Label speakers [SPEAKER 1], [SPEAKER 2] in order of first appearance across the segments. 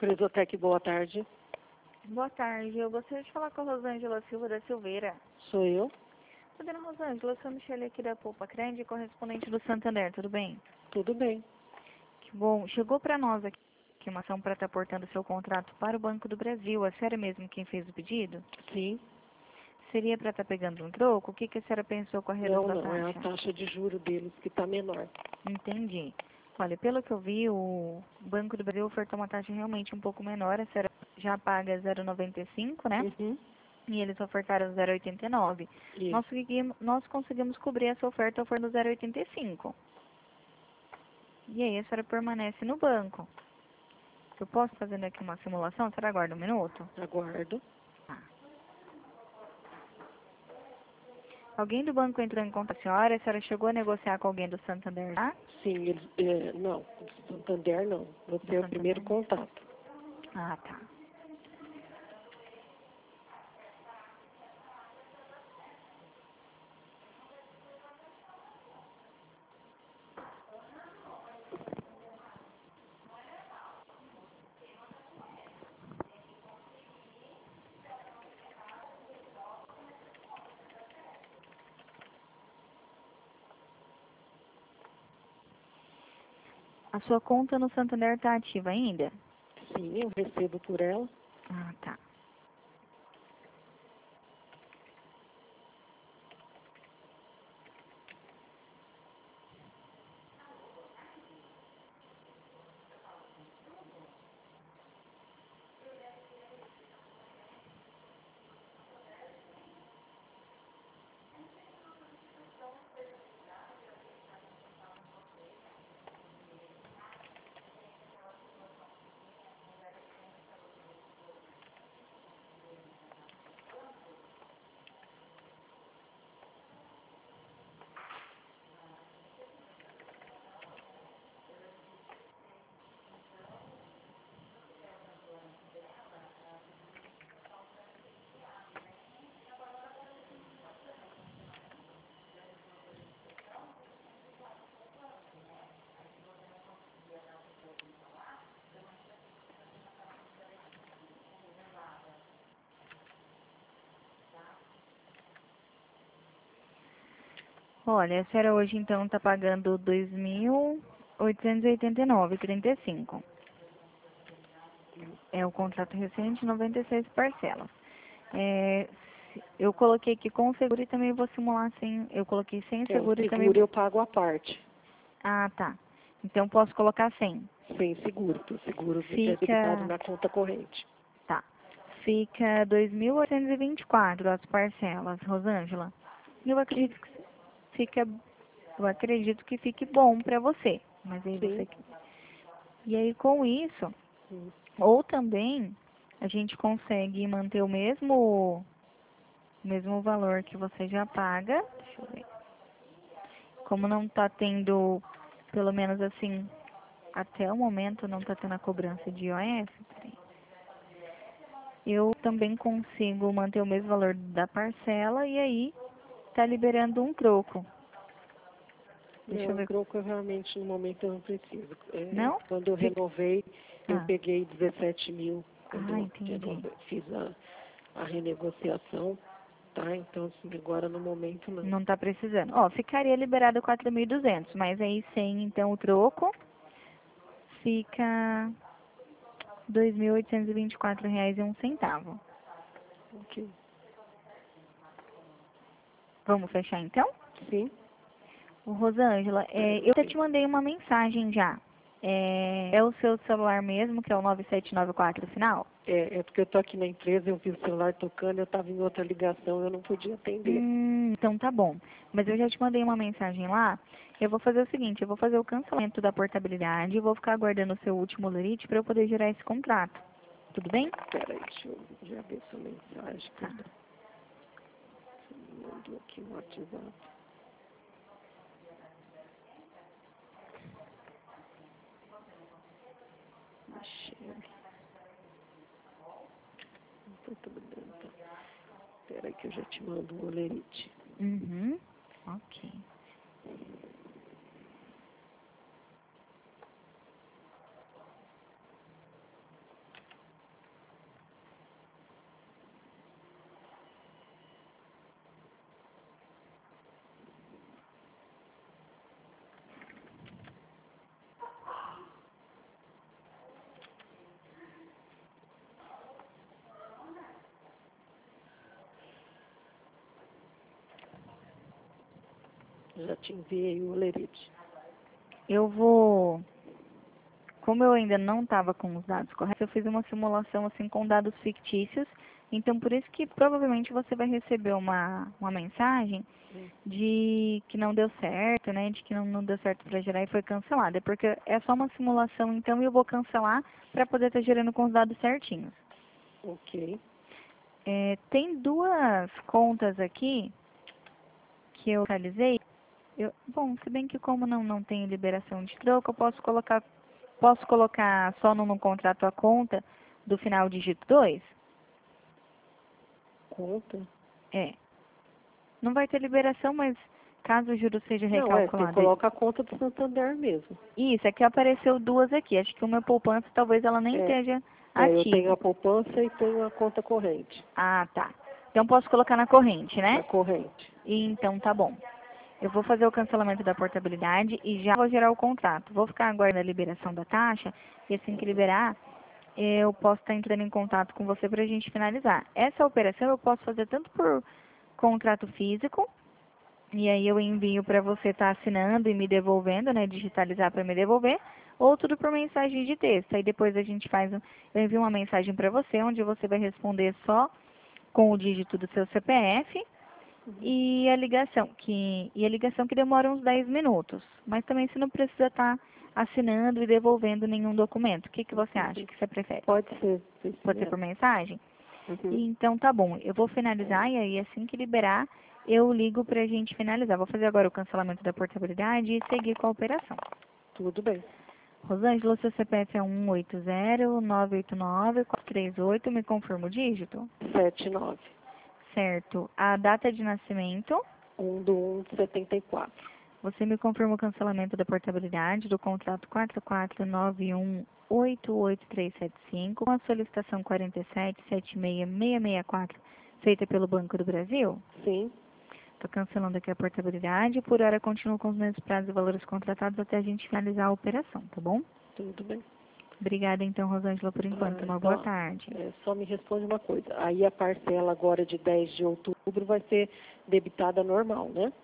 [SPEAKER 1] Fresotec, boa tarde.
[SPEAKER 2] Boa tarde, eu gostaria de falar com a Rosângela Silva da Silveira.
[SPEAKER 1] Sou eu.
[SPEAKER 2] Dona Rosângela, eu sou a Michele aqui da Poupa Crédito, correspondente do Santander, tudo bem?
[SPEAKER 1] Tudo bem.
[SPEAKER 2] Que bom, chegou para nós aqui uma ação para estar portando seu contrato para o Banco do Brasil. A senhora mesmo quem fez o pedido?
[SPEAKER 1] Sim.
[SPEAKER 2] Seria para estar pegando um troco? O que a senhora pensou com a redução da
[SPEAKER 1] Não, é a
[SPEAKER 2] taxa?
[SPEAKER 1] taxa de juro deles que está menor.
[SPEAKER 2] Entendi. Olha, pelo que eu vi, o Banco do Brasil ofertou uma taxa realmente um pouco menor. A senhora já paga 0,95, né?
[SPEAKER 1] Uhum.
[SPEAKER 2] E eles ofertaram 0,89.
[SPEAKER 1] Isso.
[SPEAKER 2] Nós conseguimos cobrir essa oferta ofertando 0,85. E aí a senhora permanece no banco. Eu posso fazer aqui uma simulação? A senhora aguarda um minuto?
[SPEAKER 1] Aguardo.
[SPEAKER 2] Tá. Alguém do banco entrou em contato com a senhora chegou a negociar com alguém do Santander, tá?
[SPEAKER 1] Sim, eles. Não, do Santander não. Você é o primeiro
[SPEAKER 2] Santander?
[SPEAKER 1] contato.
[SPEAKER 2] Ah, tá. A sua conta no Santander está ativa ainda?
[SPEAKER 1] Sim, eu recebo por ela.
[SPEAKER 2] Ah, tá. Olha, a senhora hoje então está pagando 2.889,35. É o contrato recente, 96 parcelas. Eu coloquei aqui com seguro e também vou simular sem. Eu coloquei sem
[SPEAKER 1] O
[SPEAKER 2] seguro e também.
[SPEAKER 1] seguro eu pago à parte.
[SPEAKER 2] Ah, tá. Então posso colocar sem.
[SPEAKER 1] Sem seguro, porque o seguro é debitado
[SPEAKER 2] Fica.
[SPEAKER 1] na conta corrente.
[SPEAKER 2] Tá. Fica 2.824 as parcelas, Rosângela. Eu acredito que fica. Eu acredito que fique bom para você. Mas aí
[SPEAKER 1] Sim.
[SPEAKER 2] você. E aí com isso,
[SPEAKER 1] Hum.
[SPEAKER 2] ou também a gente consegue manter o mesmo valor que você já paga. Deixa eu ver. Como não está tendo, pelo menos assim, até o momento não está tendo a cobrança de IOF, eu também consigo manter o mesmo valor da parcela e aí está liberando um troco. Deixa eu
[SPEAKER 1] Não,
[SPEAKER 2] ver.
[SPEAKER 1] troco eu realmente no momento eu não preciso.
[SPEAKER 2] Não?
[SPEAKER 1] Quando eu renovei, eu
[SPEAKER 2] Ah,
[SPEAKER 1] peguei 17 mil quando eu
[SPEAKER 2] entendi.
[SPEAKER 1] fiz a renegociação, tá? Então, assim, agora no momento não.
[SPEAKER 2] Não está precisando. Ó, ficaria liberado 4.200, mas aí sem então o troco fica R$ 2.824,01.
[SPEAKER 1] Ok.
[SPEAKER 2] Vamos fechar então?
[SPEAKER 1] Sim?
[SPEAKER 2] Ô, Rosângela, eu até te mandei uma mensagem já. É o seu celular mesmo, que é o 9794 final?
[SPEAKER 1] É porque eu tô aqui na empresa, eu vi o celular tocando, eu estava em outra ligação, eu não podia atender.
[SPEAKER 2] Então tá bom. Mas eu já te mandei uma mensagem lá. Eu vou fazer o seguinte, eu vou fazer o cancelamento da portabilidade e vou ficar aguardando o seu último lerite para eu poder gerar esse contrato. Tudo bem?
[SPEAKER 1] Espera aí, deixa eu já ver sua mensagem.
[SPEAKER 2] Tá.
[SPEAKER 1] Você me mandou aqui no WhatsApp. Michele. Não tô trabalhando, tá? Espera aí que eu já te mando o olerite.
[SPEAKER 2] Uhum. Ok.
[SPEAKER 1] Já te enviei o lerite.
[SPEAKER 2] Eu vou... Como eu ainda não estava com os dados corretos, eu fiz uma simulação assim com dados fictícios. Então, por isso que provavelmente você vai receber uma mensagem de que não deu certo, né? De que não deu certo para gerar e foi cancelada. Porque é só uma simulação, então, e eu vou cancelar para poder estar gerando com os dados certinhos.
[SPEAKER 1] Ok.
[SPEAKER 2] Tem duas contas aqui que eu realizei. Bom, se bem que como não tem liberação de troco, eu posso colocar só no contrato a conta do final dígito 2?
[SPEAKER 1] Conta?
[SPEAKER 2] É. Não vai ter liberação, mas caso o juro seja
[SPEAKER 1] Não, você
[SPEAKER 2] recalculado.
[SPEAKER 1] coloca a conta do Santander mesmo.
[SPEAKER 2] Isso, aqui apareceu duas aqui. Acho que uma poupança talvez ela nem esteja ativa.
[SPEAKER 1] Eu tenho a poupança e tenho a conta corrente.
[SPEAKER 2] Ah, tá. Então posso colocar na corrente, né?
[SPEAKER 1] Na corrente.
[SPEAKER 2] Então tá bom. Eu vou fazer o cancelamento da portabilidade e já vou gerar o contrato. Vou ficar aguardando a liberação da taxa e assim que liberar, eu posso estar entrando em contato com você para a gente finalizar. Essa operação eu posso fazer tanto por contrato físico, e aí eu envio para você estar assinando e me devolvendo, né, digitalizar para me devolver, ou tudo por mensagem de texto. Aí depois a gente eu envio uma mensagem para você, onde você vai responder só com o dígito do seu CPF e a ligação que demora uns 10 minutos. Mas também você não precisa estar assinando e devolvendo nenhum documento. O que você acha que você prefere?
[SPEAKER 1] Pode ser.
[SPEAKER 2] Pode ser por mensagem?
[SPEAKER 1] Uhum.
[SPEAKER 2] Então tá bom, eu vou finalizar e aí assim que liberar, eu ligo pra gente finalizar. Vou fazer agora o cancelamento da portabilidade e seguir com a operação.
[SPEAKER 1] Tudo bem.
[SPEAKER 2] Rosângela, seu CPF é 180-989-438, me confirma o dígito?
[SPEAKER 1] 79.
[SPEAKER 2] Certo. A data de nascimento?
[SPEAKER 1] 1/1/74.
[SPEAKER 2] Você me confirma o cancelamento da portabilidade do contrato 4491888375 com a solicitação 4776664 feita pelo Banco do Brasil?
[SPEAKER 1] Sim.
[SPEAKER 2] Estou cancelando aqui a portabilidade. Por hora, continuo com os mesmos prazos e valores contratados até a gente finalizar a operação, tá bom?
[SPEAKER 1] Tudo bem.
[SPEAKER 2] Obrigada, então, Rosângela, por enquanto. Uma boa tarde.
[SPEAKER 1] Só me responde uma coisa. Aí a parcela agora de 10 de outubro vai ser debitada normal, né?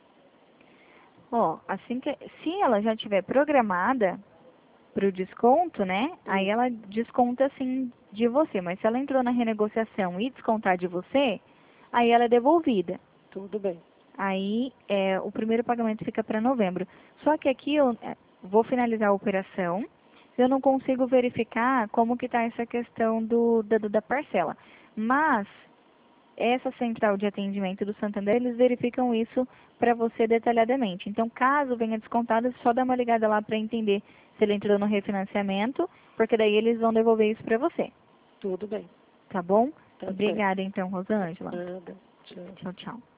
[SPEAKER 2] Ó, se ela já tiver programada para o desconto, né? Aí ela desconta assim de você. Mas se ela entrou na renegociação e descontar de você, aí ela é devolvida.
[SPEAKER 1] Tudo bem.
[SPEAKER 2] Aí o primeiro pagamento fica para novembro. Só que aqui eu vou finalizar a operação. Eu não consigo verificar como que está essa questão da parcela. Mas essa central de atendimento do Santander, eles verificam isso para você detalhadamente. Então, caso venha descontado, só dá uma ligada lá para entender se ele entrou no refinanciamento, porque daí eles vão devolver isso para você.
[SPEAKER 1] Tudo bem.
[SPEAKER 2] Tá bom?
[SPEAKER 1] Tá
[SPEAKER 2] Obrigada, então, Rosângela.
[SPEAKER 1] Nada. Tchau.
[SPEAKER 2] Tchau, tchau.